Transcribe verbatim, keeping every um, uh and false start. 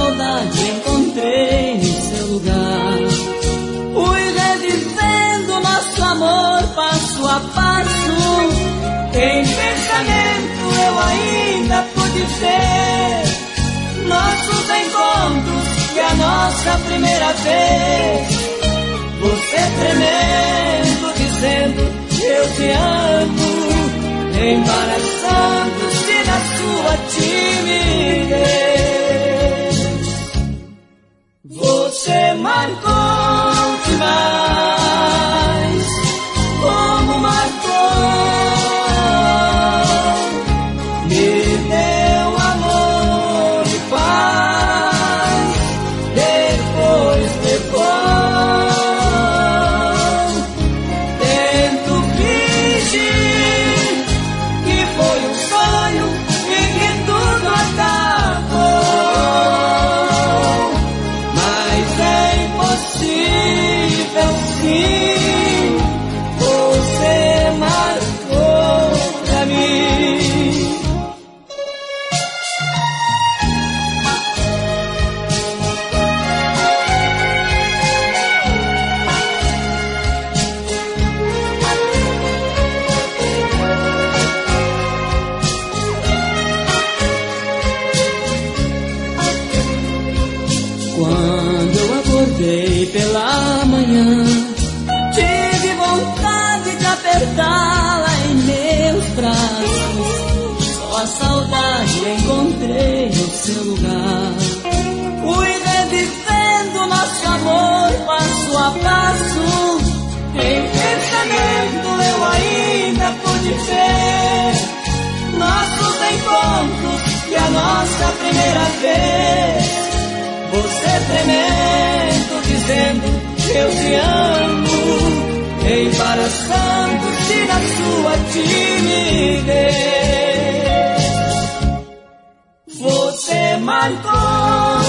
saudade encontrei no seu lugar. Fui revivendo nosso amor passo a passo. Em pensamento eu ainda pude ver nossos encontros e a nossa primeira vez. Você tremendo, dizendo eu te amo, embaraçando-se na sua timidez. Você marcou demais, como marcou. Me deu amor e paz, depois, depois. Tento fingir que foi um sonho e que tudo acabou, mas é impossível sim. Você marcou pra mim. Quando eu acordei pela manhã, tive vontade de apertá-la em meus braços. Só a saudade encontrei no seu lugar. Fui revivendo nosso amor passo a passo. Em pensamento eu ainda pude ver nossos encontros e a nossa primeira vez. Você tremendo, dizendo eu te amo, embaraçando-se na sua timidez. Você marcou